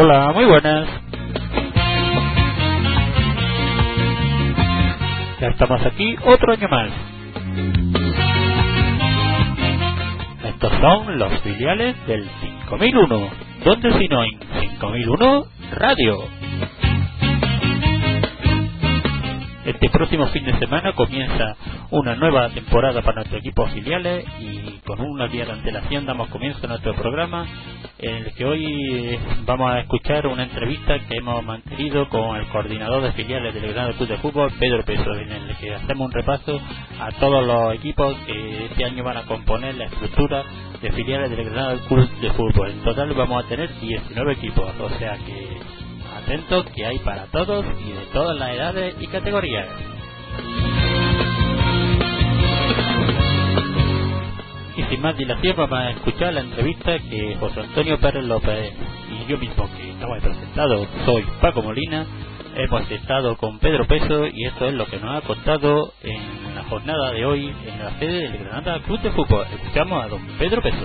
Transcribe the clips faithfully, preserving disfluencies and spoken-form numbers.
Hola, muy buenas. Ya estamos aquí otro año más. Estos son los filiales del cinco mil uno. ¿Dónde si no en cinco mil uno Radio? Este próximo fin de semana comienza una nueva temporada para nuestro equipo filiales y con una día de antelación damos comienzo a nuestro programa, en el que hoy vamos a escuchar una entrevista que hemos mantenido con el coordinador de filiales del Granada Club de Fútbol, Pedro Peso, en el que hacemos un repaso a todos los equipos que este año van a componer la estructura de filiales del Granada Club de Fútbol. En total vamos a tener diecinueve equipos, o sea que atentos, que hay para todos y de todas las edades y categorías. Y sin más dilación vamos a escuchar la entrevista que José Antonio Pérez López y yo mismo, que estamos presentados, soy Paco Molina, hemos estado con Pedro Peso y esto es lo que nos ha contado en la jornada de hoy en la sede del Granada Club de Fútbol. Escuchamos a don Pedro Peso.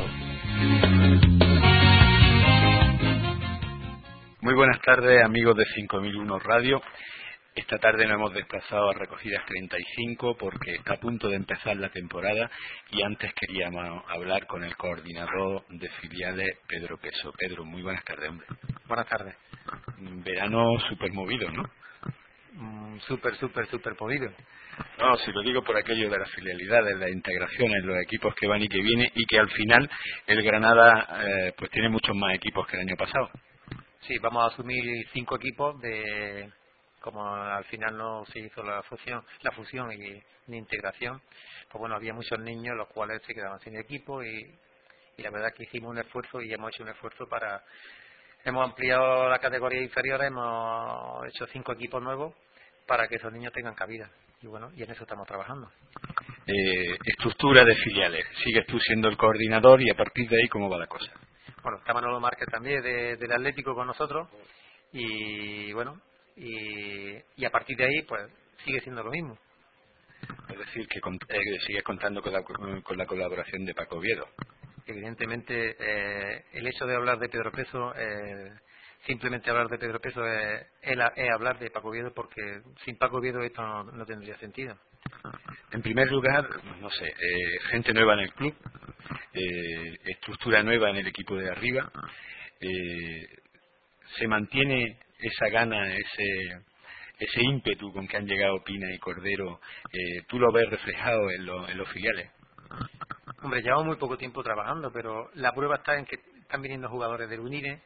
Muy buenas tardes, amigos de cinco mil uno Radio. Esta tarde nos hemos desplazado a Recogidas treinta y cinco porque está a punto de empezar la temporada y antes queríamos hablar con el coordinador de filiales, Pedro Peso. Pedro, muy buenas tardes, hombre. Buenas tardes. Verano súper movido, ¿no? Mm, súper, súper, súper movido. No, si lo digo por aquello de las filialidades, las integraciones, los equipos que van y que vienen y que al final el Granada eh, pues tiene muchos más equipos que el año pasado. Sí, vamos a asumir cinco equipos de... Como al final no se hizo la fusión, la fusión y la integración, pues bueno, había muchos niños los cuales se quedaban sin equipo y, y la verdad que hicimos un esfuerzo y hemos hecho un esfuerzo para, hemos ampliado la categoría inferior, hemos hecho cinco equipos nuevos para que esos niños tengan cabida y bueno, y en eso estamos trabajando. Eh, estructura de filiales, sigues tú siendo el coordinador y a partir de ahí ¿cómo va la cosa? Bueno, está Manolo Márquez también de, del Atlético con nosotros y bueno, Y, y a partir de ahí pues sigue siendo lo mismo. Es decir, que, cont eh, que sigues contando con la, con la colaboración de Paco Oviedo. Evidentemente eh, el hecho de hablar de Pedro Peso, eh, simplemente hablar de Pedro Peso es, es, es hablar de Paco Oviedo, porque sin Paco Oviedo esto no, no tendría sentido. En primer lugar, no sé, eh, gente nueva en el club, eh, estructura nueva en el equipo de arriba, eh, se mantiene esa gana, ese ese ímpetu con que han llegado Pina y Cordero, eh, ¿tú lo ves reflejado en, lo, en los filiales? Hombre, llevamos muy poco tiempo trabajando, pero la prueba está en que están viniendo jugadores del Unire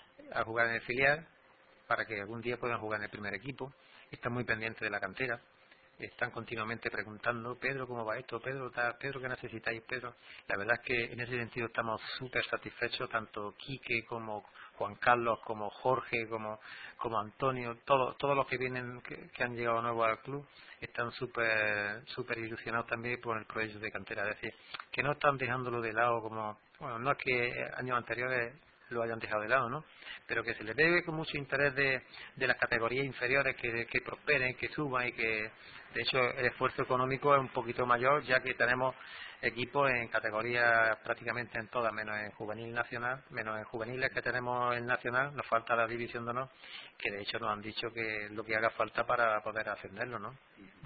a jugar en el filial para que algún día puedan jugar en el primer equipo. Están muy pendientes de la cantera, están continuamente preguntando, Pedro, ¿cómo va esto? Pedro, tal, Pedro, ¿qué necesitáis? Pedro, la verdad es que en ese sentido estamos súper satisfechos, tanto Quique como Juan Carlos, como Jorge, como como Antonio, todos todos los que vienen, que, que han llegado nuevos al club, están súper súper ilusionados también por el proyecto de cantera, es decir, que no están dejándolo de lado como, bueno, no es que años anteriores lo hayan dejado de lado, ¿no? Pero que se les ve con mucho interés de, de las categorías inferiores, que, que prosperen, que suban y que, de hecho, el esfuerzo económico es un poquito mayor, ya que tenemos equipos en categorías prácticamente en todas, menos en juvenil nacional, menos en juveniles que tenemos en nacional, nos falta la división de honor, que de hecho nos han dicho que lo que haga falta para poder ascenderlo, ¿no?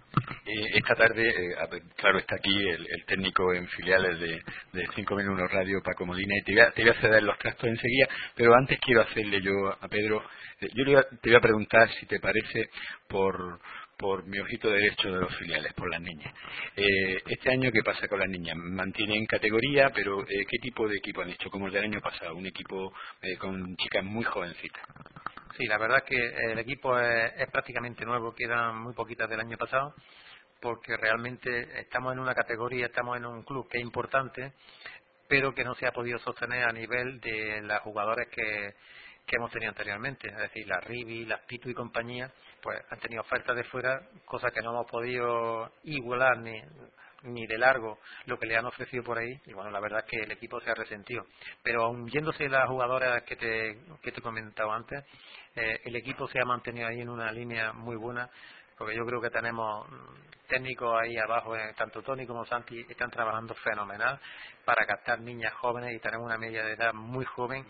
Eh, esta tarde, eh, claro, está aquí el, el técnico en filiales de, de cinco mil uno Radio, Paco Molina, y te voy, a, te voy a ceder los trastos enseguida, pero antes quiero hacerle yo a Pedro, eh, yo le, te voy a preguntar si te parece por por mi ojito derecho de los filiales, por las niñas. Eh, este año, ¿qué pasa con las niñas? Mantienen categoría, pero eh, ¿qué tipo de equipo han hecho? Como el del año pasado, un equipo eh, con chicas muy jovencitas. Sí, la verdad es que el equipo es, es prácticamente nuevo, quedan muy poquitas del año pasado, porque realmente estamos en una categoría, estamos en un club que es importante, pero que no se ha podido sostener a nivel de las jugadoras que, que hemos tenido anteriormente, es decir, las Rivi, las Pitu y compañía, pues han tenido ofertas de fuera, cosas que no hemos podido igualar ni ni de largo lo que le han ofrecido por ahí, y bueno, la verdad es que el equipo se ha resentido, pero aun yéndose las jugadoras que te que te he comentado antes, eh, el equipo se ha mantenido ahí en una línea muy buena, porque yo creo que tenemos técnicos ahí abajo, eh, tanto Tony como Santi están trabajando fenomenal para captar niñas jóvenes y tenemos una media de edad muy joven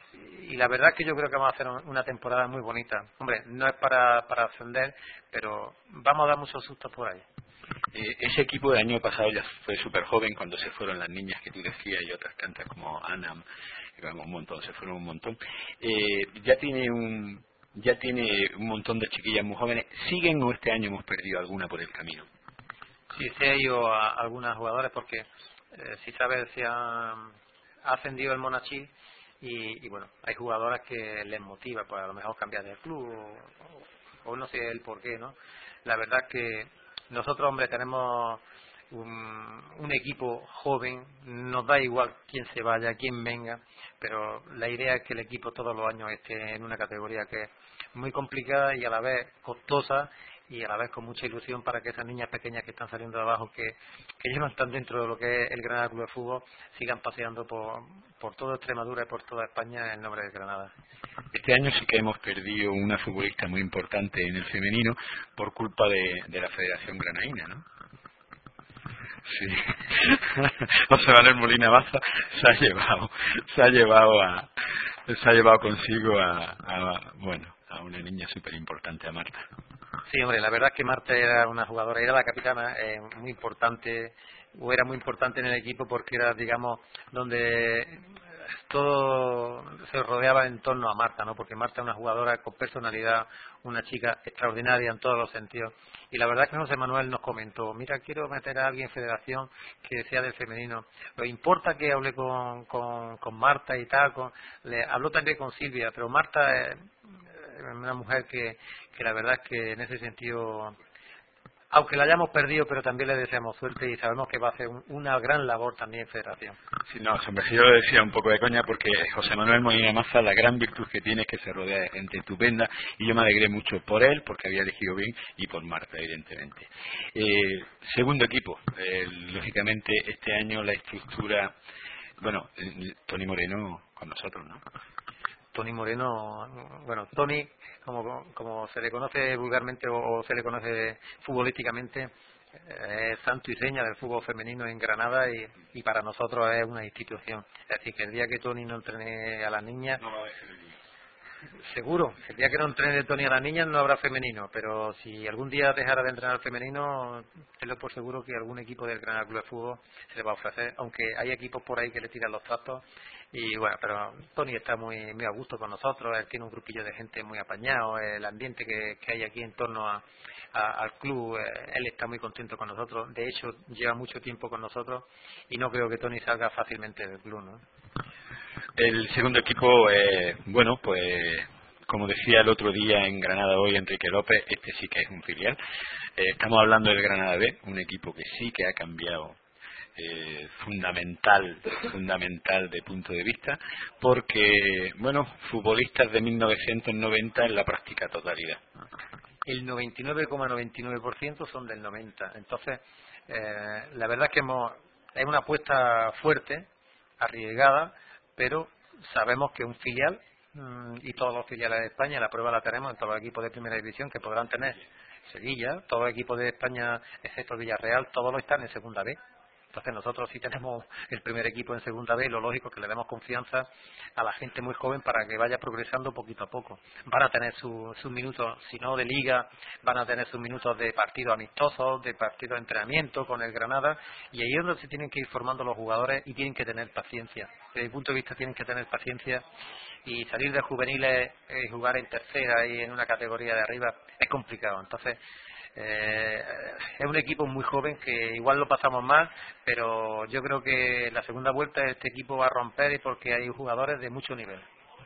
y la verdad es que yo creo que vamos a hacer una temporada muy bonita. Hombre, no es para, para ascender, pero vamos a dar muchos sustos por ahí. Eh, ese equipo del año pasado ya fue súper joven cuando se fueron las niñas que tú decías y otras tantas como Anam, un montón, se fueron un montón. Eh, ya tiene un ya tiene un montón de chiquillas muy jóvenes. ¿Siguen o este año hemos perdido alguna por el camino? Sí, se ha ido a algunas jugadoras porque, eh, si sabes, se ha, ha ascendido el Monachil y, y bueno, hay jugadoras que les motiva, pues a lo mejor cambiar de club o, o, o no sé el por qué, ¿no? La verdad es que nosotros, hombre, tenemos un, un equipo joven, nos da igual quién se vaya, quién venga, pero la idea es que el equipo todos los años esté en una categoría que es muy complicada y a la vez costosa y a la vez con mucha ilusión para que esas niñas pequeñas que están saliendo de abajo, que, que ya no están dentro de lo que es el Granada Club de Fútbol, sigan paseando por, por toda Extremadura y por toda España en nombre de Granada. Este año sí que hemos perdido una futbolista muy importante en el femenino por culpa de, de la Federación Granaína, ¿no? Sí. José Manuel Molina Baza se ha llevado, se ha llevado a, se ha llevado consigo a, a bueno, a una niña súper importante, a Marta. Sí, hombre, la verdad es que Marta era una jugadora, era la capitana, eh, muy importante, o era muy importante en el equipo porque era, digamos, donde todo se rodeaba en torno a Marta, ¿no? Porque Marta es una jugadora con personalidad, una chica extraordinaria en todos los sentidos. Y la verdad es que José Manuel nos comentó, mira, quiero meter a alguien en federación que sea del femenino. ¿Le importa que hable con, con, con Marta y tal? Con, le habló también con Silvia, pero Marta es una mujer que, que la verdad es que en ese sentido, aunque la hayamos perdido, pero también le deseamos suerte y sabemos que va a hacer un, una gran labor también en federación. Sí, no, hombre, yo lo decía un poco de coña porque José Manuel Molina Maza, la gran virtud que tiene es que se rodea de gente estupenda y yo me alegré mucho por él, porque había elegido bien, y por Marta, evidentemente. Eh, segundo equipo, eh, lógicamente este año la estructura, bueno, Tony Moreno con nosotros, ¿no? Tony Moreno, bueno, Tony, como, como se le conoce vulgarmente o, o se le conoce futbolísticamente, es santo y seña del fútbol femenino en Granada y, y para nosotros es una institución. Es decir, que el día que Tony no entrene a las niñas, no va a haber femenino. Seguro, el día que no entrene Tony a las niñas no habrá femenino, pero si algún día dejara de entrenar femenino, tenlo por seguro que algún equipo del Granada Club de Fútbol se le va a ofrecer, aunque hay equipos por ahí que le tiran los trastos. Y bueno, pero Tony está muy muy a gusto con nosotros, él tiene un grupillo de gente muy apañado, el ambiente que, que hay aquí en torno a, a, al club, eh, él está muy contento con nosotros, de hecho lleva mucho tiempo con nosotros y no creo que Tony salga fácilmente del club, ¿no? El segundo equipo, eh, bueno, pues como decía el otro día en Granada hoy Enrique López, este sí que es un filial. Eh, estamos hablando del Granada B, un equipo que sí que ha cambiado eh, fundamental, fundamental de punto de vista, porque, bueno, futbolistas de mil novecientos noventa en la práctica totalidad. El noventa y nueve coma noventa y nueve por ciento son del noventa, entonces eh, la verdad es que hemos, es una apuesta fuerte, arriesgada, pero sabemos que un filial, mmm, y todos los filiales de España, la prueba la tenemos en todos los equipos de primera división que podrán tener Sevilla, todos los equipos de España, excepto el Villarreal, todos los están en segunda B. Entonces nosotros sí tenemos el primer equipo en segunda B, lo lógico es que le demos confianza a la gente muy joven para que vaya progresando poquito a poco. Van a tener sus su minutos, si no de liga, van a tener sus minutos de partidos amistosos, de partidos de entrenamiento con el Granada, y ahí es donde se tienen que ir formando los jugadores y tienen que tener paciencia. Desde mi punto de vista tienen que tener paciencia y salir de juveniles y jugar en tercera y en una categoría de arriba es complicado. Entonces Eh, es un equipo muy joven que igual lo pasamos mal, pero yo creo que la segunda vuelta este equipo va a romper y porque hay jugadores de mucho nivel.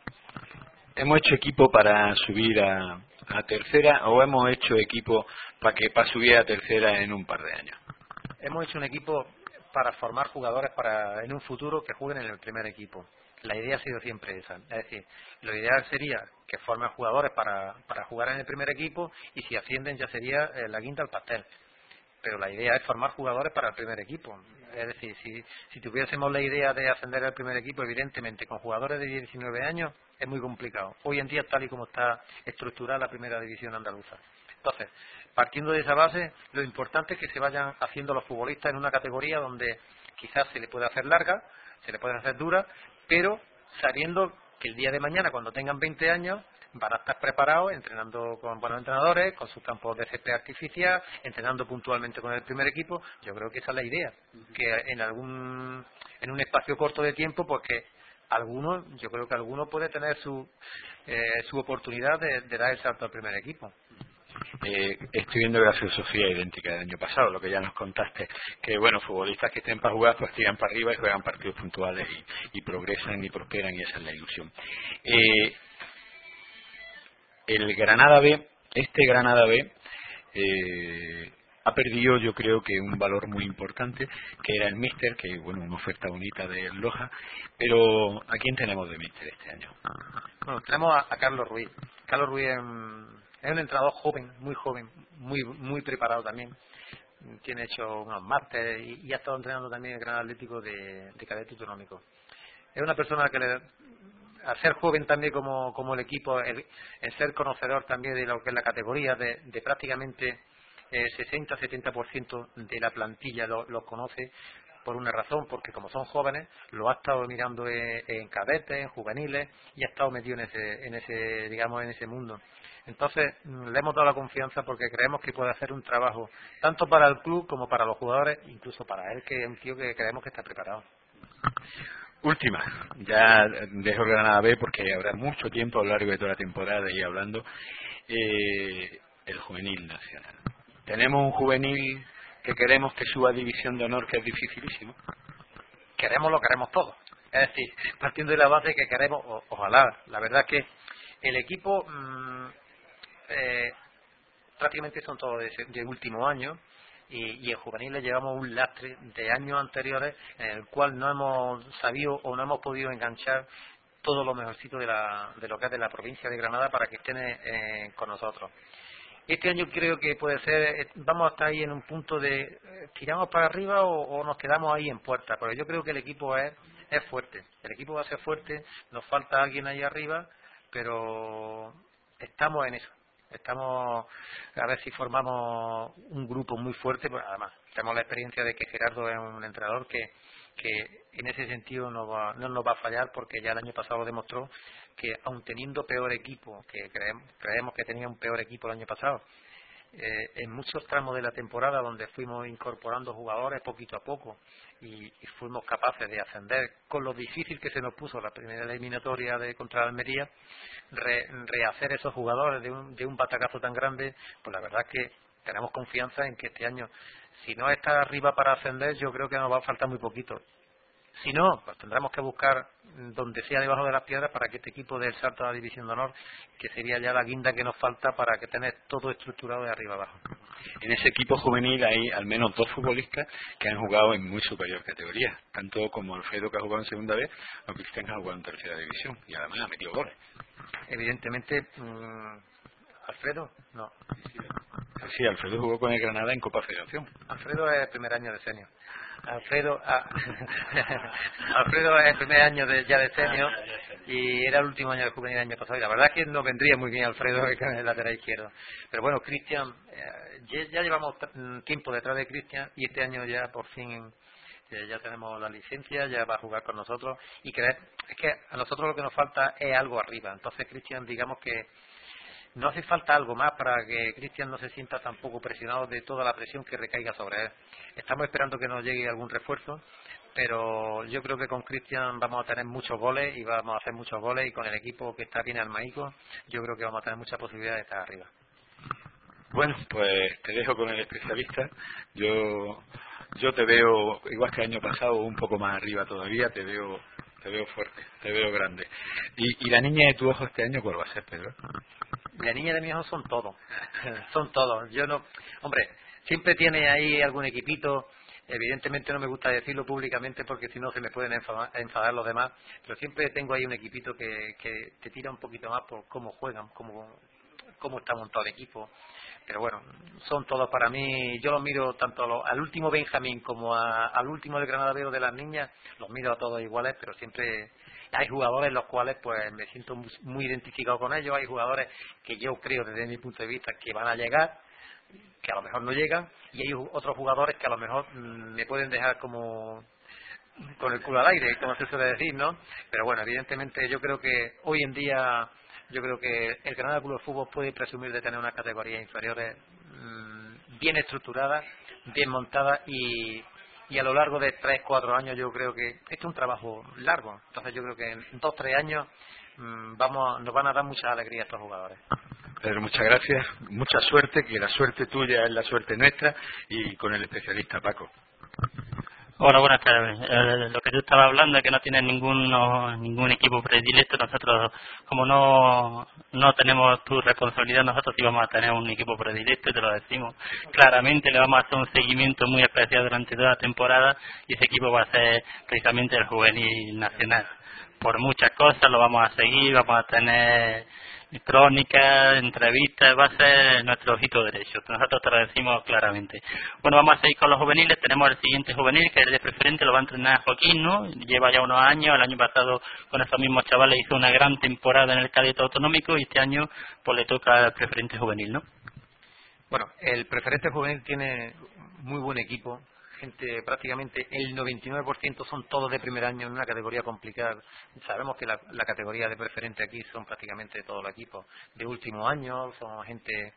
¿Hemos hecho equipo para subir a, a tercera o hemos hecho equipo para que para subir a tercera en un par de años? Hemos hecho un equipo para formar jugadores para en un futuro que jueguen en el primer equipo. La idea ha sido siempre esa, es decir, lo ideal sería que formen jugadores para, para jugar en el primer equipo y si ascienden ya sería eh, la guinda al pastel. Pero la idea es formar jugadores para el primer equipo. Es decir, si, si tuviésemos la idea de ascender al primer equipo, evidentemente con jugadores de diecinueve años es muy complicado. Hoy en día tal y como está estructurada la primera división andaluza. Entonces, partiendo de esa base, lo importante es que se vayan haciendo los futbolistas en una categoría donde quizás se le puede hacer larga, se le puede hacer dura, pero sabiendo que el día de mañana, cuando tengan veinte años, van a estar preparados, entrenando con buenos entrenadores, con sus campos de césped artificial, entrenando puntualmente con el primer equipo. Yo creo que esa es la idea, que en algún en un espacio corto de tiempo, pues que alguno, yo creo que alguno puede tener su eh, su oportunidad de, de dar el salto al primer equipo. Eh, estoy viendo que la filosofía es idéntica del año pasado, lo que ya nos contaste, que bueno, futbolistas que estén para jugar pues tiran para arriba y juegan partidos puntuales y, y progresan y prosperan, y esa es la ilusión. Eh, el Granada B, este Granada B eh, ha perdido, yo creo que un valor muy importante, que era el míster, que bueno, una oferta bonita de Loja, pero ¿a quién tenemos de míster este año? Bueno, tenemos a, a Carlos Ruiz. Carlos Ruiz es un, es un entrenador joven, muy joven, muy muy preparado también. Tiene hecho unos másteres y, y ha estado entrenando también el Gran Atlético de, de cadete autonómico. Es una persona que, le, al ser joven también como, como el equipo, el, el ser conocedor también de lo que es la categoría, de, de prácticamente eh, sesenta a setenta por ciento de la plantilla lo, lo conoce, por una razón, porque como son jóvenes, lo ha estado mirando en, en cadetes, en juveniles, y ha estado metido en ese, en ese, digamos, en ese mundo. Entonces, le hemos dado la confianza porque creemos que puede hacer un trabajo tanto para el club como para los jugadores, incluso para él, que es un tío que creemos que está preparado. Última, ya dejo el Granada B porque habrá mucho tiempo a lo largo de toda la temporada y hablando. Eh, el juvenil nacional. Tenemos un juvenil que queremos que suba a división de honor, que es dificilísimo. Queremos lo queremos todo. Es decir, partiendo de la base que queremos, o, ojalá. La verdad es que el equipo mmm, eh, prácticamente son todos de, de último año, y, y en juveniles llevamos un lastre de años anteriores en el cual no hemos sabido o no hemos podido enganchar todo lo mejorcito de, la, de lo que es de la provincia de Granada para que estén eh, con nosotros. Este año creo que puede ser, vamos a estar ahí en un punto de eh, tiramos para arriba o, o nos quedamos ahí en puerta, pero yo creo que el equipo es, es fuerte, el equipo va a ser fuerte, nos falta alguien ahí arriba, pero estamos en eso, estamos a ver si formamos un grupo muy fuerte, pues además tenemos la experiencia de que Gerardo es un entrenador que, que en ese sentido no, va, no nos va a fallar, porque ya el año pasado lo demostró, que aun teniendo peor equipo, que creemos, creemos que tenía un peor equipo el año pasado, eh, en muchos tramos de la temporada donde fuimos incorporando jugadores poquito a poco y, y fuimos capaces de ascender, con lo difícil que se nos puso la primera eliminatoria de contra Almería, re, rehacer esos jugadores de un, de un batacazo tan grande, pues la verdad es que tenemos confianza en que este año, si no está arriba para ascender, yo creo que nos va a faltar muy poquito. Si no, pues tendremos que buscar donde sea debajo de las piedras para que este equipo dé el salto a la división de honor, que sería ya la guinda que nos falta para que tener todo estructurado de arriba abajo. En ese equipo juvenil hay al menos dos futbolistas que han jugado en muy superior categoría, tanto como Alfredo, que ha jugado en segunda vez, o Cristian, que ha jugado en tercera división, y además ha metido goles. Evidentemente, mmm, Alfredo, no. Sí, Alfredo jugó con el Granada en Copa Federación. Alfredo es el primer año de senior. Alfredo ah, Alfredo es el primer año de, ya de senior, y era el último año de juvenil el año pasado, y la verdad es que nos vendría muy bien Alfredo en el lateral izquierdo. Pero bueno, Cristian, eh, ya, ya llevamos tiempo detrás de Cristian, y este año ya por fin eh, ya tenemos la licencia, ya va a jugar con nosotros, y creer, es que a nosotros lo que nos falta es algo arriba. Entonces Cristian, digamos que no hace falta algo más para que Cristian no se sienta tampoco presionado de toda la presión que recaiga sobre él. Estamos esperando que nos llegue algún refuerzo, pero yo creo que con Cristian vamos a tener muchos goles y vamos a hacer muchos goles, y con el equipo que está bien armaico, yo creo que vamos a tener mucha posibilidad de estar arriba. Bueno, pues te dejo con el especialista. Yo yo te veo, igual que el año pasado, un poco más arriba todavía, te veo te veo fuerte, te veo grande. ¿Y, y la niña de tu ojo este año cuál va a ser, Pedro? La niña de mi ojo son todos, son todos. Yo no, hombre, siempre tiene ahí algún equipito. Evidentemente no me gusta decirlo públicamente porque si no se me pueden enfadar, enfadar los demás, pero siempre tengo ahí un equipito que, que te tira un poquito más por cómo juegan, cómo, cómo está montado el equipo. Pero bueno, son todos para mí. Yo los miro tanto a lo, al último Benjamín como a, al último del Granada B de las niñas, los miro a todos iguales, pero siempre hay jugadores los cuales pues me siento muy, muy identificado con ellos. Hay jugadores que yo creo desde mi punto de vista que van a llegar, que a lo mejor no llegan, y hay otros jugadores que a lo mejor mmm, me pueden dejar como con el culo al aire, como se suele decir, ¿no? Pero bueno, evidentemente yo creo que hoy en día, yo creo que el Granada Club de Fútbol puede presumir de tener unas categorías inferiores mmm, bien estructuradas, bien montadas y, y a lo largo de tres, cuatro años yo creo que esto es un trabajo largo. Entonces yo creo que en dos, tres años mmm, vamos, nos van a dar mucha alegría a estos jugadores. Pedro, muchas gracias, mucha suerte, que la suerte tuya es la suerte nuestra, y con el especialista Paco. Hola, buenas tardes. Eh, lo que tú estabas hablando es que no tienes ningún, no, ningún equipo predilecto. Nosotros, como no no tenemos tu responsabilidad, nosotros sí vamos a tener un equipo predilecto y te lo decimos claramente. Le vamos a hacer un seguimiento muy especial durante toda la temporada y ese equipo va a ser precisamente el Juvenil Nacional. Por muchas cosas lo vamos a seguir, vamos a tener crónicas, entrevistas, va a ser nuestro ojito derecho. Nosotros te lo decimos claramente. Bueno, vamos a seguir con los juveniles. Tenemos el siguiente juvenil, que es el de preferente, lo va a entrenar Joaquín, ¿no? Lleva ya unos años, el año pasado con estos mismos chavales hizo una gran temporada en el cadete autonómico y este año pues le toca al preferente juvenil, ¿no? Bueno, el preferente juvenil tiene muy buen equipo. Gente, prácticamente el noventa y nueve por ciento son todos de primer año en una categoría complicada. Sabemos que la, la categoría de preferente aquí son prácticamente todos los equipos de último año, son gente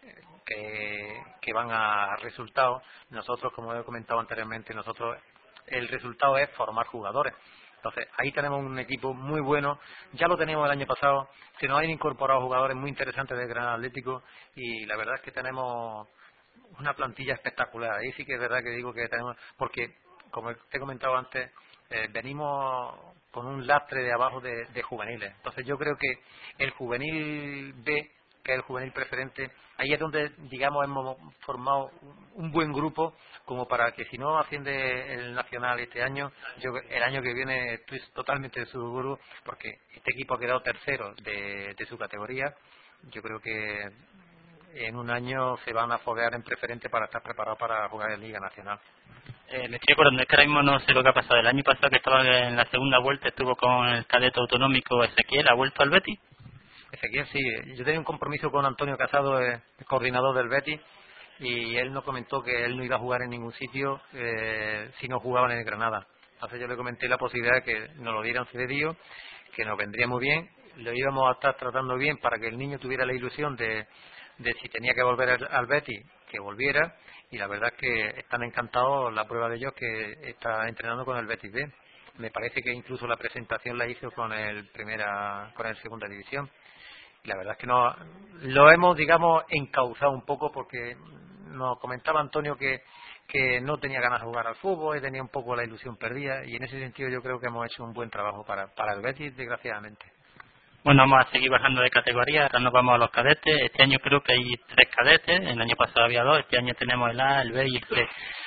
que, que van a resultados. Nosotros, como he comentado anteriormente, nosotros el resultado es formar jugadores. Entonces, ahí tenemos un equipo muy bueno. Ya lo teníamos el año pasado. Se nos han incorporado jugadores muy interesantes del Granada Atlético y la verdad es que tenemos una plantilla espectacular. Ahí sí que es verdad que digo que tenemos, porque como te he comentado antes, eh, venimos con un lastre de abajo de, de juveniles. Entonces yo creo que el juvenil B, que es el juvenil preferente, ahí es donde, digamos, hemos formado un buen grupo como para que si no asciende el Nacional este año, yo el año que viene estoy totalmente seguro, porque este equipo ha quedado tercero de, de su categoría. Yo creo que en un año se van a foguear en preferente para estar preparados para jugar en Liga Nacional. Eh, me estoy acordando, es que ahora mismo no sé lo que ha pasado. El año pasado que estaba en la segunda vuelta estuvo con el cadete autonómico Ezequiel, ¿ha vuelto al Betis? Ezequiel, sí. Yo tenía un compromiso con Antonio Casado, el coordinador del Betis, y él nos comentó que él no iba a jugar en ningún sitio eh, si no jugaban en el Granada. Entonces yo le comenté la posibilidad de que nos lo dieran cedido, que nos vendría muy bien, lo íbamos a estar tratando bien para que el niño tuviera la ilusión de de si tenía que volver al, al Betis, que volviera, y la verdad es que están encantados la prueba de ellos que está entrenando con el Betis B. Me parece que incluso la presentación la hizo con el primera, con el segunda división. Y la verdad es que no, lo hemos, digamos, encauzado un poco porque nos comentaba Antonio que, que no tenía ganas de jugar al fútbol y tenía un poco la ilusión perdida, y en ese sentido yo creo que hemos hecho un buen trabajo para, para el Betis, desgraciadamente. Bueno, vamos a seguir bajando de categoría, ahora nos vamos a los cadetes. Este año creo que hay tres cadetes, el año pasado había dos, este año tenemos el A, el B y el C.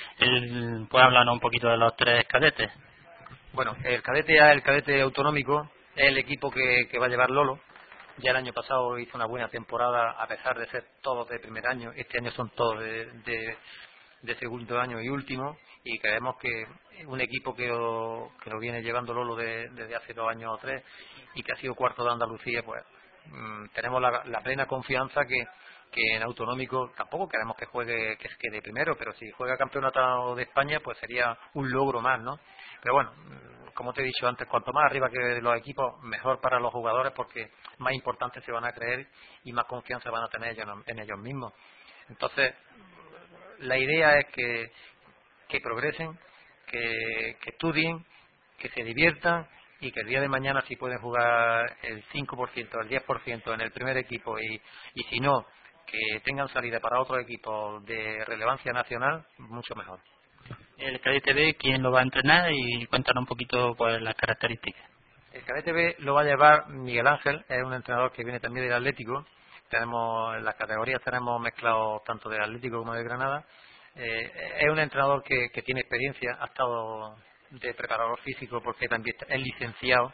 El, ¿puede hablarnos un poquito de los tres cadetes? Bueno, el cadete A, el cadete autonómico, es el equipo que, que va a llevar Lolo. Ya el año pasado hizo una buena temporada, a pesar de ser todos de primer año. Este año son todos de, de, de segundo año y último, y creemos que un equipo que lo, que lo viene llevando Lolo de, desde hace dos años o tres, y que ha sido cuarto de Andalucía, pues mmm, tenemos la, la plena confianza que, que en autonómico tampoco queremos que juegue, que quede primero, pero si juega campeonato de España, pues sería un logro más, ¿no? Pero bueno, como te he dicho antes, cuanto más arriba que los equipos, mejor para los jugadores, porque más importantes se van a creer y más confianza van a tener ellos, en ellos mismos. Entonces, la idea es que, que progresen, que, que estudien, que se diviertan, y que el día de mañana, si pueden jugar el cinco por ciento, el diez por ciento en el primer equipo, y, y si no, que tengan salida para otro equipo de relevancia nacional, mucho mejor. El cadete B, ¿quién lo va a entrenar? Y cuéntanos un poquito pues, las características. El cadete B lo va a llevar Miguel Ángel, es un entrenador que viene también del Atlético. Tenemos en las categorías tenemos mezclados tanto del Atlético como del Granada. Eh, es un entrenador que, que tiene experiencia, ha estado de preparador físico porque también es licenciado,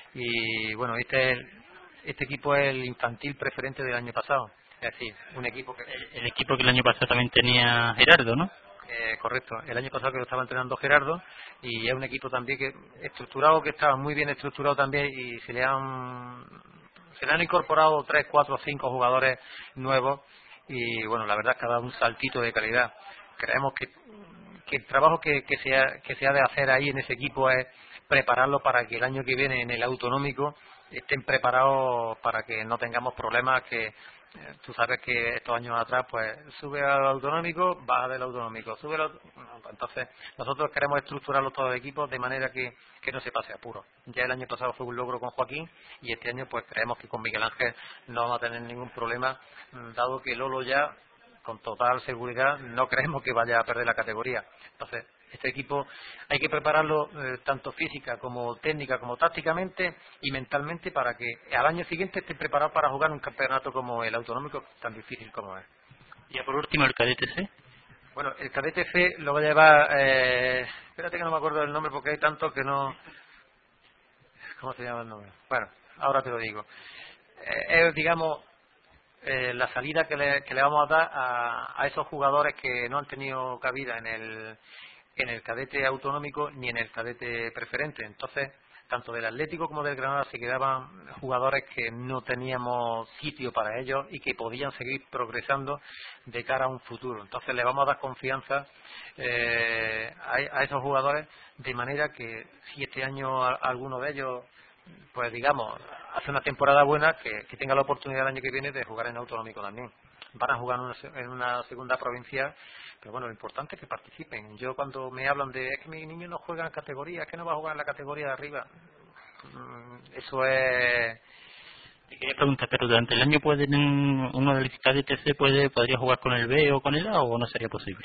y bueno, este es el, este equipo es el infantil preferente del año pasado, es decir, un equipo que el, el equipo que el año pasado también tenía Gerardo, ¿no? Eh, correcto, el año pasado que lo estaba entrenando Gerardo, y es un equipo también que estructurado, que estaba muy bien estructurado también, y se le han se le han incorporado tres, cuatro, cinco jugadores nuevos, y bueno, la verdad es que ha dado un saltito de calidad. Creemos que que el trabajo que, que, se ha, que se ha de hacer ahí en ese equipo es prepararlo para que el año que viene en el autonómico estén preparados para que no tengamos problemas que eh, tú sabes que estos años atrás pues sube al autonómico, baja del autonómico, sube al auto... no, entonces nosotros queremos estructurarlo todo el equipo de manera que, que no se pase apuro. Ya el año pasado fue un logro con Joaquín y este año pues creemos que con Miguel Ángel no vamos a tener ningún problema, dado que Lolo ya con total seguridad no creemos que vaya a perder la categoría. Entonces este equipo hay que prepararlo eh, tanto física como técnica como tácticamente y mentalmente para que al año siguiente esté preparado para jugar un campeonato como el autonómico tan difícil como es. Y por último el cadete C. Bueno, el cadete C lo va a llevar eh, espérate que no me acuerdo del nombre porque hay tanto que no... ¿Cómo se llama el nombre? Bueno, ahora te lo digo. Eh, es digamos eh, la salida que le, que le vamos a dar a, a esos jugadores que no han tenido cabida en el en el cadete autonómico ni en el cadete preferente. Entonces, tanto del Atlético como del Granada se quedaban jugadores que no teníamos sitio para ellos y que podían seguir progresando de cara a un futuro. Entonces, le vamos a dar confianza eh, a, a esos jugadores de manera que si este año a, alguno de ellos, pues digamos, hace una temporada buena, que, que tenga la oportunidad el año que viene de jugar en autonómico también. Van a jugar en una, en una segunda provincial, pero bueno, lo importante es que participen. Yo cuando me hablan de es que mi niño no juega en categoría, es que no va a jugar en la categoría de arriba, eso es... Te quería preguntar, pero durante el año pueden uno del cadetes C puede podría jugar con el B o con el A o no sería posible.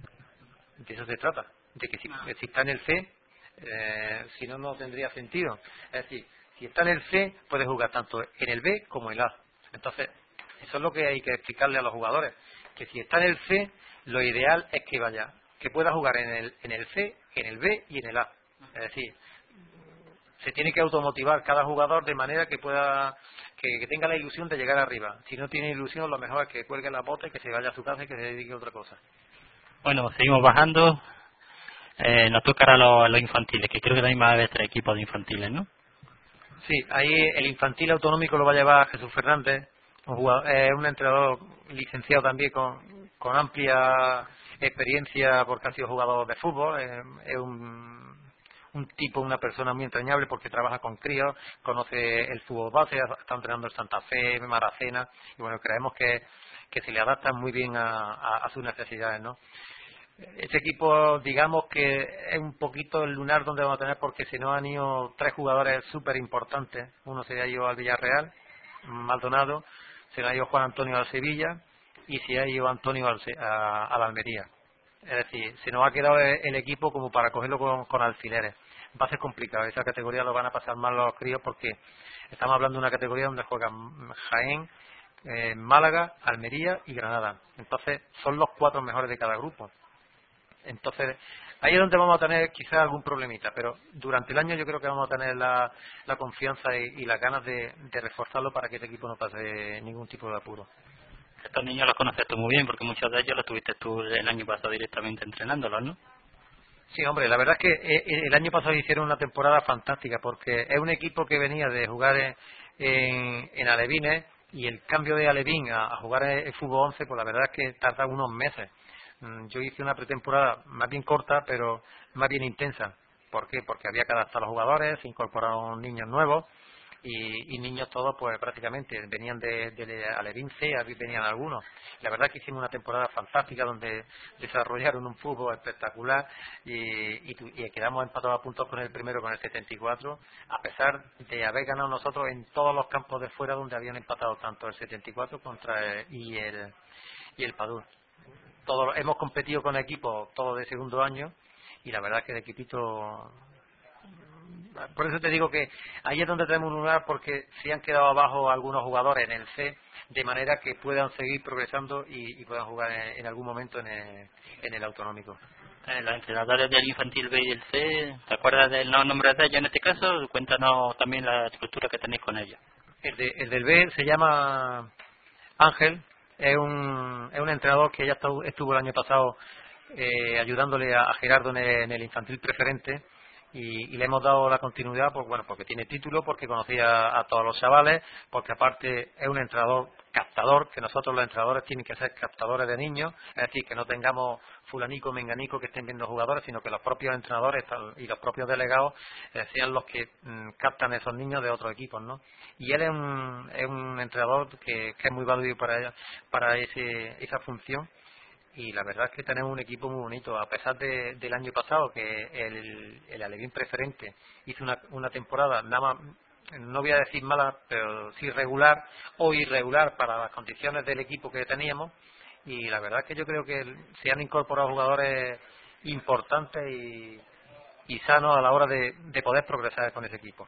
De eso se trata, de que si, si está en el C, eh, si no, no tendría sentido. Es decir, si está en el C, puede jugar tanto en el B como en el A. Entonces, eso es lo que hay que explicarle a los jugadores, que si está en el C, lo ideal es que vaya, que pueda jugar en el, en el C, en el B y en el A. Es decir, se tiene que automotivar cada jugador de manera que pueda, que, que tenga la ilusión de llegar arriba. Si no tiene ilusión, lo mejor es que cuelgue la bota y que se vaya a su casa y que se dedique a otra cosa. Bueno, seguimos bajando. Eh, nos tocará los, los infantiles, que creo que también va a haber tres equipos de infantiles, ¿no? Sí, ahí el infantil autonómico lo va a llevar Jesús Fernández, un, jugador, eh, un entrenador licenciado también con, con amplia experiencia porque ha sido jugador de fútbol, eh, es un, un tipo, una persona muy entrañable porque trabaja con críos, conoce el fútbol base, está entrenando el Santa Fe, Maracena, y bueno, creemos que, que se le adapta muy bien a, a, a sus necesidades, ¿no? Este equipo, digamos que es un poquito el lunar donde vamos a tener porque se nos han ido tres jugadores súper importantes. Uno se ha ido al Villarreal, Maldonado, se le ha ido Juan Antonio al Sevilla y se ha ido Antonio al, a, a la Almería. Es decir, se nos ha quedado el equipo como para cogerlo con, con alfileres. Va a ser complicado, esa categoría lo van a pasar mal los críos porque estamos hablando de una categoría donde juegan Jaén, eh, Málaga, Almería y Granada. Entonces son los cuatro mejores de cada grupo. Entonces, ahí es donde vamos a tener quizás algún problemita, pero durante el año yo creo que vamos a tener la, la confianza y, y las ganas de, de reforzarlo para que este equipo no pase ningún tipo de apuro. Estos niños los conoces tú muy bien, porque muchos de ellos los tuviste tú el año pasado directamente entrenándolos, ¿no? Sí, hombre, la verdad es que el año pasado hicieron una temporada fantástica, porque es un equipo que venía de jugar en, en, en Alevines, y el cambio de Alevín a, a jugar en fútbol once, pues la verdad es que tarda unos meses. Yo hice una pretemporada más bien corta, pero más bien intensa. ¿Por qué? Porque había que adaptar a los jugadores, se incorporaron niños nuevos y, y niños todos, pues prácticamente venían de, de Alevín C, venían algunos. La verdad que hicimos una temporada fantástica donde desarrollaron un fútbol espectacular y, y, y quedamos empatados a puntos con el primero, con el setenta y cuatro, a pesar de haber ganado nosotros en todos los campos de fuera donde habían empatado tanto el setenta y cuatro contra el, y el y el Padul. Todos hemos competido con equipos todos de segundo año y la verdad es que el equipito, por eso te digo que ahí es donde tenemos un lugar, porque se han quedado abajo algunos jugadores en el C de manera que puedan seguir progresando y, y puedan jugar en, en algún momento en el, en el autonómico. Eh, los entrenadores del infantil B y el C, ¿te acuerdas del no nombre de ellos en este caso? Cuéntanos también la estructura que tenéis con ellos. El, de, el del B se llama Ángel. Es un, es un entrenador que ya estuvo, estuvo el año pasado eh, ayudándole a, a Gerardo en el, en el infantil preferente y, y le hemos dado la continuidad pues, bueno, porque tiene título, porque conocía a todos los chavales, porque aparte es un entrenador captador, que nosotros los entrenadores tienen que ser captadores de niños, es decir, que no tengamos fulanico, menganico que estén viendo jugadores, sino que los propios entrenadores y los propios delegados eh, sean los que mm, captan a esos niños de otros equipos, ¿no? Y él es un, es un entrenador que, que es muy válido para, para ese, esa función. Y la verdad es que tenemos un equipo muy bonito, a pesar de, del año pasado que el, el Alevín preferente hizo una, una temporada nada más, no voy a decir mala, pero sí regular o irregular para las condiciones del equipo que teníamos, y la verdad es que yo creo que se han incorporado jugadores importantes y, y sanos a la hora de, de poder progresar con ese equipo.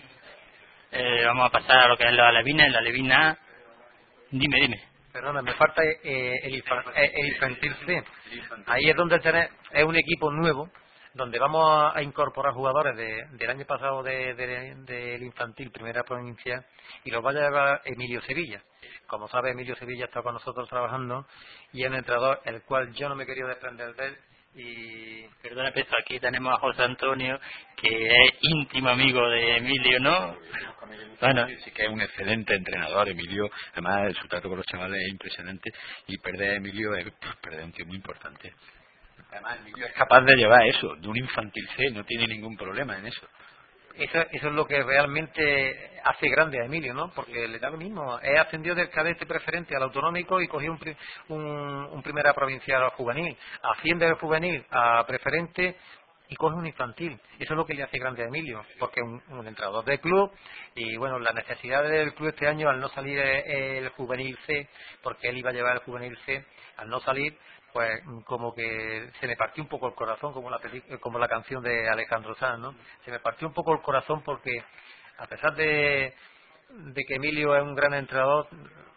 Eh, vamos a pasar a lo que es la Alevina, la Alevina, dime, dime. Perdona, me falta eh, el, infa- eh, el infantil C. Ahí es donde tenés, es un equipo nuevo, donde vamos a incorporar jugadores de, del año pasado del de, de, de infantil, primera provincia, y los va a llevar Emilio Sevilla. Como sabe, Emilio Sevilla está con nosotros trabajando, y es un entrenador el cual yo no me he querido desprender de él. Y perdona, Peso, aquí tenemos a José Antonio, que es íntimo amigo de Emilio, ¿no? Bueno, sí que es un excelente entrenador, Emilio. Además, su trato con los chavales es impresionante, y perder a Emilio es pues, perder un tío muy importante. Además, Emilio es capaz de llevar eso, de un infantil C, no tiene ningún problema en eso. Eso, eso es lo que realmente hace grande a Emilio, ¿no? Porque le da lo mismo. Él ascendió del cadete preferente al autonómico y cogió un, pri- un, un primera provincial juvenil. Asciende del juvenil a preferente y coge un infantil. Eso es lo que le hace grande a Emilio, porque es un, un entrenador del club. Y bueno, la necesidad del club este año, al no salir el juvenil C, porque él iba a llevar el juvenil C, al no salir, pues como que se me partió un poco el corazón, como la peli- como la canción de Alejandro Sanz, ¿no? Se me partió un poco el corazón porque, a pesar de, de que Emilio es un gran entrenador,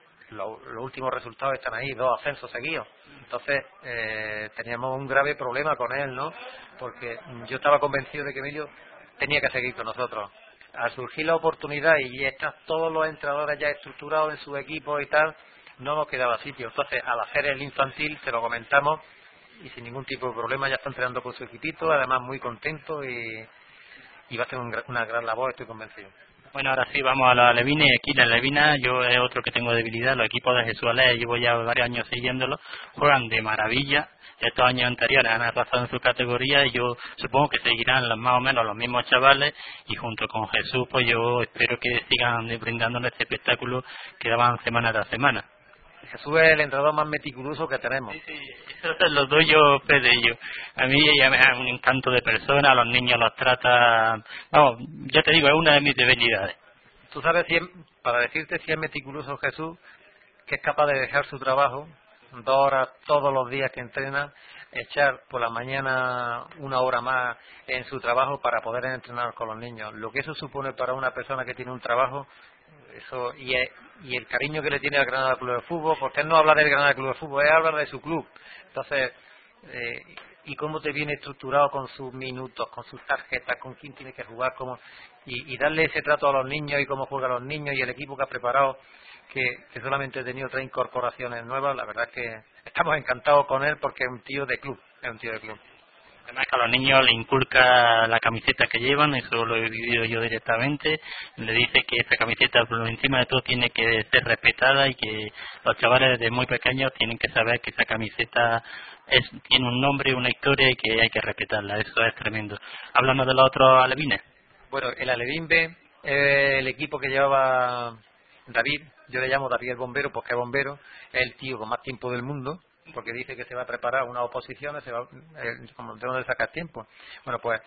lo- los últimos resultados están ahí, dos ascensos seguidos. Entonces, eh, teníamos un grave problema con él, ¿no? Porque yo estaba convencido de que Emilio tenía que seguir con nosotros. Al surgir la oportunidad y están todos los entrenadores ya estructurados en su equipo y tal, no nos quedaba sitio. Entonces, al hacer el infantil, se lo comentamos y sin ningún tipo de problema ya está entrenando con su equipito, además muy contento y, y va a hacer un gra- una gran labor, estoy convencido. Bueno, ahora sí, vamos a la Alevina. Y aquí la Alevina, yo es otro que tengo debilidad. Los equipos de Jesús Alea, llevo ya varios años siguiéndolos, juegan de maravilla. Estos años anteriores han arrasado en su categoría y yo supongo que seguirán los, más o menos los mismos chavales, y junto con Jesús pues yo espero que sigan brindándonos este espectáculo que daban semana tras semana. Jesús es el entrenador más meticuloso que tenemos. Sí, sí, eso te lo doy yo fe de ello. A mí ella me da un encanto de persona, a los niños los trata, vamos, ya te digo, es una de mis debilidades. Tú sabes, si es, para decirte si es meticuloso Jesús, que es capaz de dejar su trabajo, dos horas todos los días que entrena, echar por la mañana una hora más en su trabajo para poder entrenar con los niños. Lo que eso supone para una persona que tiene un trabajo, eso y, es- y el cariño que le tiene al Granada Club de Fútbol, porque él no habla del Granada Club de Fútbol, es hablar de su club. Entonces, eh, y cómo te viene estructurado con sus minutos, con sus tarjetas, con quién tiene que jugar, cómo, y, y darle ese trato a los niños y cómo juegan los niños y el equipo que ha preparado, que, que solamente he tenido tres incorporaciones nuevas. La verdad es que estamos encantados con él porque es un tío de club, es un tío de club. Además que a los niños les inculca la camiseta que llevan, eso lo he vivido yo directamente, le dice que esa camiseta por encima de todo tiene que ser respetada y que los chavales desde muy pequeños tienen que saber que esa camiseta es, tiene un nombre, una historia y que hay que respetarla, eso es tremendo. Hablando de los otros alevines. Bueno, el Alevín B, eh, el equipo que llevaba David, yo le llamo David el bombero porque es bombero, es el tío con más tiempo del mundo, porque dice que se va a preparar unas oposiciones, se va, eh, como de dónde sacar tiempo. Bueno, pues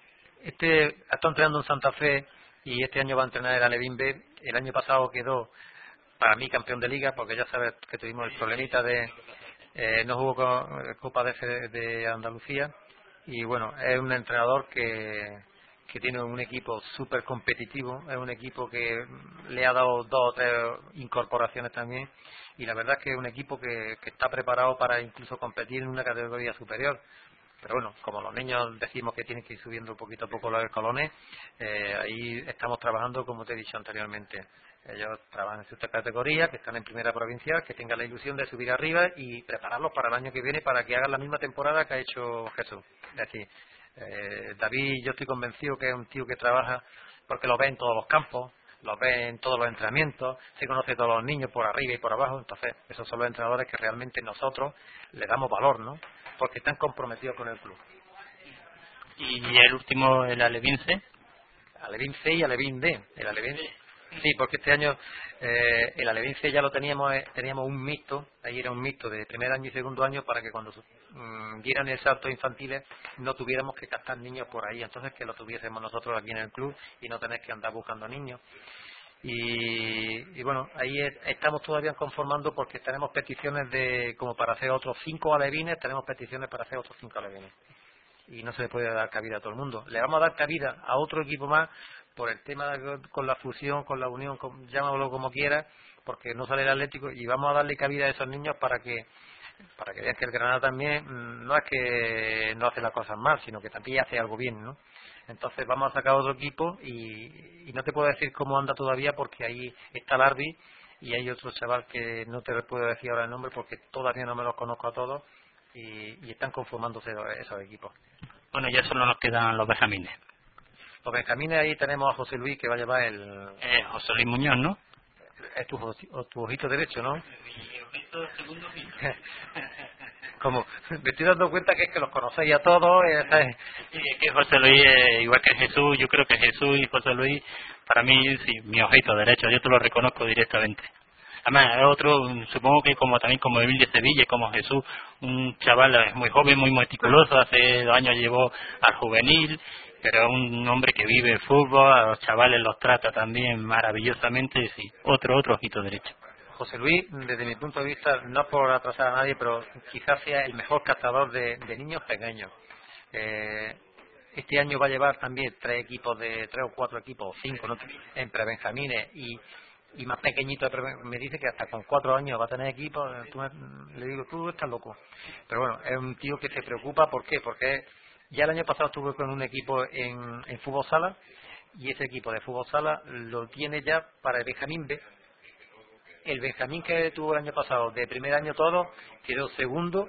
este está entrenando en Santa Fe y este año va a entrenar el Alevín B. El año pasado quedó para mí campeón de liga, porque ya sabes que tuvimos el problemita de eh, no jugó con, eh, Copa de, de Andalucía, y bueno, es un entrenador que que tiene un equipo súper competitivo, es un equipo que le ha dado dos o tres incorporaciones también, y la verdad es que es un equipo que, que está preparado para incluso competir en una categoría superior. Pero bueno, como los niños decimos que tienen que ir subiendo poquito a poco los escalones, eh, ahí estamos trabajando, como te he dicho anteriormente. Ellos trabajan en su categoría, que están en primera provincial, que tengan la ilusión de subir arriba y prepararlos para el año que viene para que hagan la misma temporada que ha hecho Jesús. Es decir, eh, David, yo estoy convencido que es un tío que trabaja porque lo ve en todos los campos, los ve en todos los entrenamientos, se conoce a todos los niños por arriba y por abajo. Entonces esos son los entrenadores que realmente nosotros le damos valor, ¿no? Porque están comprometidos con el club. Y el último, el Alevín C. Alevín C y Alevín D. El Alevín sí, porque este año eh, el Alevín C ya lo teníamos, eh, teníamos un mixto, ahí era un mixto de primer año y segundo año para que cuando mmm, dieran el salto infantiles no tuviéramos que captar niños por ahí, entonces que lo tuviésemos nosotros aquí en el club y no tener que andar buscando niños. Y, y bueno, ahí es, estamos todavía conformando porque tenemos peticiones de como para hacer otros cinco alevines, tenemos peticiones para hacer otros cinco alevines. Y no se le puede dar cabida a todo el mundo. Le vamos a dar cabida a otro equipo más por el tema de, con la fusión, con la unión, con, llámalo como quiera, porque no sale el Atlético, y vamos a darle cabida a esos niños para que para que vean que el Granada también no es que no hace las cosas mal, sino que también hace algo bien, ¿no? Entonces vamos a sacar otro equipo y, y no te puedo decir cómo anda todavía porque ahí está Lardi y hay otro chaval que no te puedo decir ahora el nombre porque todavía no me los conozco a todos y, y están conformándose esos equipos. Bueno, ya solo nos quedan los benjamines. Los benjamines ahí tenemos a José Luis que va a llevar el... Eh, José Luis Muñoz, ¿no? Es tu, tu ojito derecho, ¿no? Mi ojito segundo ojito. Como, me estoy dando cuenta que es que los conocéis a todos. ¿Sabes? Sí, es que José Luis, eh, igual que Jesús, yo creo que Jesús y José Luis, para mí, sí, mi ojito derecho, yo te lo reconozco directamente. Además, es otro, supongo que como también como Emil de Sevilla, como Jesús, un chaval muy joven, muy meticuloso, hace dos años llevó al juvenil, pero es un hombre que vive el fútbol, a los chavales los trata también maravillosamente, sí, otro, otro ojito derecho. José Luis, desde mi punto de vista, no por atrasar a nadie, pero quizás sea el mejor captador de, de niños pequeños. Eh, este año va a llevar también tres equipos, de tres o cuatro equipos, cinco, ¿no? En prebenjamines y, y más pequeñitos. Me dice que hasta con cuatro años va a tener equipos. Tú me, le digo, tú estás loco. Pero bueno, es un tío que se preocupa. ¿Por qué? Porque ya el año pasado estuve con un equipo en, en fútbol sala y ese equipo de fútbol sala lo tiene ya para el Benjamín B. El Benjamín que tuvo el año pasado, de primer año todo, quedó segundo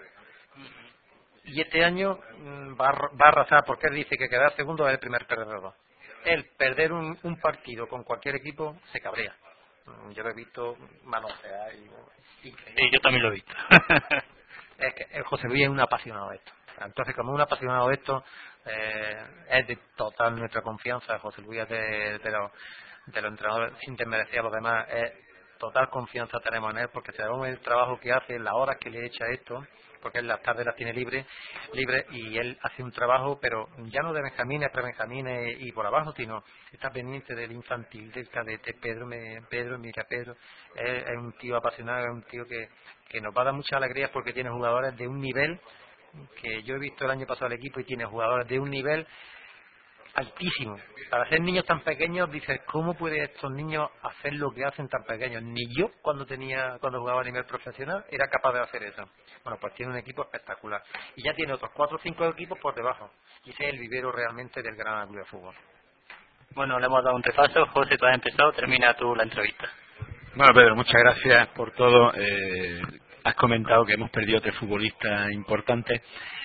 y este año va a, va a arrasar porque él dice que quedar segundo es el primer perdedor. Él perder un, un partido con cualquier equipo se cabrea. Yo lo he visto manosear y, y sí, yo también lo he visto. Es que el José Luis es un apasionado de esto. Entonces, como un apasionado de esto, eh, es de total nuestra confianza. José Luis es de, de los de los entrenadores, sin desmerecer a los demás, es total confianza tenemos en él, porque sabemos el trabajo que hace, las horas que le echa esto, porque él las tardes las tiene libre, libre y él hace un trabajo, pero ya no de benjamines, prebenjamines y por abajo, sino está pendiente del infantil, del cadete. Pedro, me, Pedro, mira Pedro, es, es un tío apasionado, es un tío que, que nos va a dar mucha alegría porque tiene jugadores de un nivel que yo he visto el año pasado el equipo y tiene jugadores de un nivel altísimo. Para ser niños tan pequeños, dices, ¿cómo pueden estos niños hacer lo que hacen tan pequeños? Ni yo, cuando tenía cuando jugaba a nivel profesional, era capaz de hacer eso. Bueno, pues tiene un equipo espectacular. Y ya tiene otros cuatro o cinco equipos por debajo. Y ese es el vivero realmente del Granada Club de Fútbol. Bueno, le hemos dado un repaso. José, tú has empezado, termina tú la entrevista. Bueno, Pedro, muchas gracias por todo. Eh, has comentado que hemos perdido tres futbolistas importantes.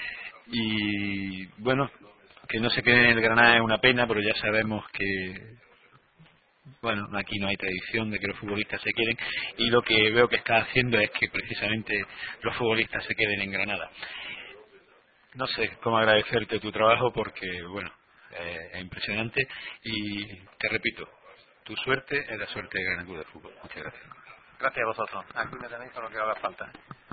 Y bueno, que no se quede en el Granada es una pena, pero ya sabemos que, bueno, aquí no hay tradición de que los futbolistas se queden, y lo que veo que estás haciendo es que precisamente los futbolistas se queden en Granada. No sé cómo agradecerte tu trabajo porque, bueno, eh, es impresionante, y te repito, tu suerte es la suerte del Granada Club de Fútbol. Muchas gracias. Gracias a vosotros. Aquí me tenéis con lo que haga falta.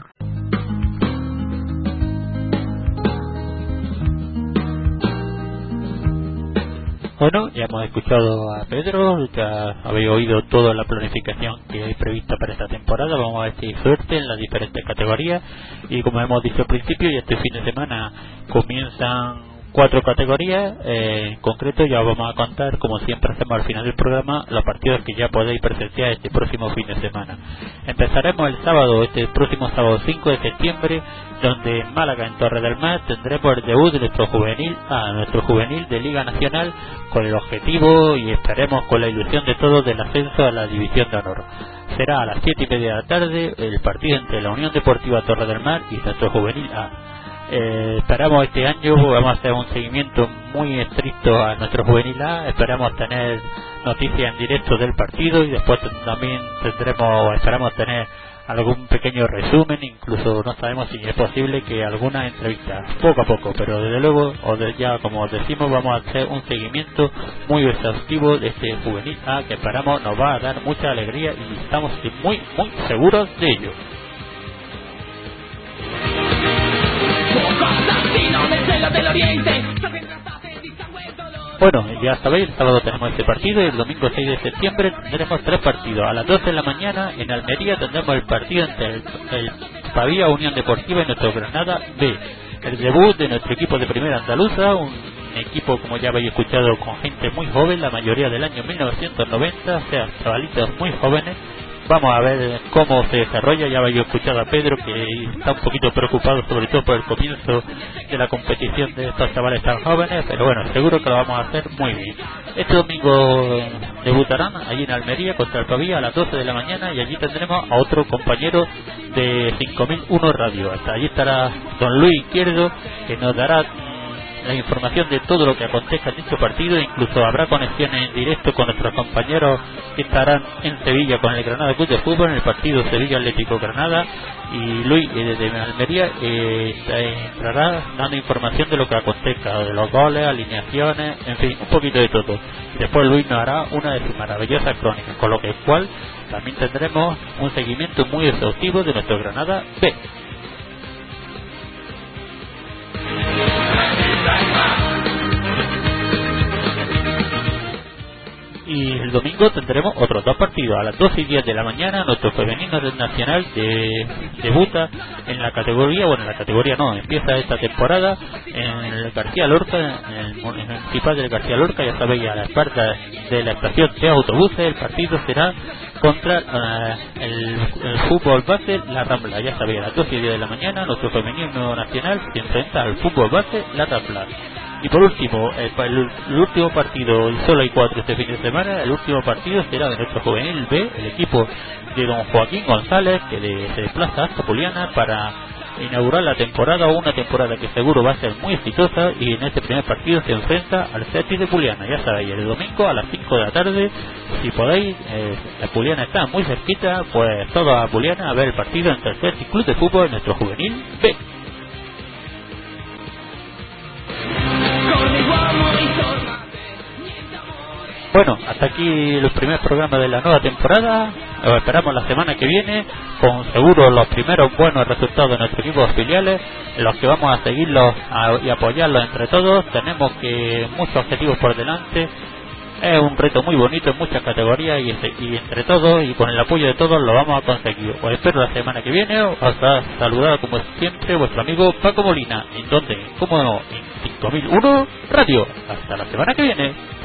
Bueno, ya hemos escuchado a Pedro, ya habéis oído toda la planificación que hay prevista para esta temporada. Vamos a ver si hay suerte en las diferentes categorías y, como hemos dicho al principio, ya este fin de semana comienzan cuatro categorías. Eh, en concreto ya vamos a contar, como siempre hacemos al final del programa, los partidos que ya podéis presenciar este próximo fin de semana. Empezaremos el sábado, este próximo sábado cinco de septiembre, donde en Málaga, en Torre del Mar, tendremos el debut de nuestro juvenil, a nuestro juvenil de Liga Nacional, con el objetivo y esperemos con la ilusión de todos del ascenso a la División de Honor. Será a las siete y media de la tarde el partido entre la Unión Deportiva Torre del Mar y nuestro juvenil A. Eh, esperamos este año, vamos a hacer un seguimiento muy estricto a nuestro juvenil A, esperamos tener noticias en directo del partido y después también tendremos, esperamos tener algún pequeño resumen, incluso no sabemos si es posible que alguna entrevista, poco a poco, pero desde luego, o de, ya como decimos, vamos a hacer un seguimiento muy exhaustivo de este juvenil A que esperamos nos va a dar mucha alegría y estamos muy, muy seguros de ello. Bueno, ya sabéis, el sábado tenemos este partido y el domingo seis de septiembre tendremos tres partidos. A las doce de la mañana en Almería tendremos el partido entre el, el Pavía Unión Deportiva y nuestro Granada B. El debut de nuestro equipo de primera andaluza, un equipo, como ya habéis escuchado, con gente muy joven, la mayoría del año mil novecientos noventa, o sea, chavalitos muy jóvenes. Vamos a ver cómo se desarrolla. Ya habéis escuchado a Pedro, que está un poquito preocupado, sobre todo por el comienzo de la competición de estos chavales tan jóvenes, pero bueno, seguro que lo vamos a hacer muy bien. Este domingo debutarán allí en Almería contra el Pavía a las doce de la mañana y allí tendremos a otro compañero de cinco mil uno Radio. Hasta allí estará don Luis Izquierdo, que nos dará la información de todo lo que acontezca en dicho partido. Incluso habrá conexiones en directo con nuestros compañeros que estarán en Sevilla con el Granada Club de Fútbol en el partido Sevilla Atlético Granada, y Luis eh, desde Almería eh, entrará dando información de lo que acontezca, de los goles, alineaciones, en fin, un poquito de todo. Después Luis nos hará una de sus maravillosas crónicas, con lo que cual también tendremos un seguimiento muy exhaustivo de nuestro Granada B. Y el domingo tendremos otros dos partidos. A las doce y diez de la mañana nuestro femenino nacional de, debuta en la categoría, bueno, en la categoría no, empieza esta temporada en el García Lorca, en el municipal del García Lorca, ya sabéis, a la espalda de la estación de autobuses. El partido será contra uh, el, el fútbol base La Rambla. Ya sabéis, a las doce y diez de la mañana nuestro femenino nacional se enfrenta al fútbol base La Rambla. Y por último, el, el, el último partido, y solo hay cuatro este fin de semana, el último partido será de nuestro juvenil B, el equipo de don Joaquín González, que de, se desplaza hasta Puliana para inaugurar la temporada, o una temporada que seguro va a ser muy exitosa, y en este primer partido se enfrenta al Cetis de Puliana. Ya sabéis, el domingo a las cinco de la tarde, si podéis, eh, la Puliana está muy cerquita, pues todos a Puliana a ver el partido entre el Cetis Club de Fútbol y nuestro juvenil B. Bueno, hasta aquí los primeros programas de la nueva temporada. Los esperamos la semana que viene con seguro los primeros buenos resultados de nuestros equipos filiales, en los que vamos a seguirlos a, y apoyarlos entre todos. Tenemos que muchos objetivos por delante. Es un reto muy bonito en muchas categorías y, y entre todos y con el apoyo de todos lo vamos a conseguir. Os espero la semana que viene. Os ha saludado como siempre vuestro amigo Paco Molina. ¿En dónde? ¿Cómo no? En cinco mil uno Radio. Hasta la semana que viene.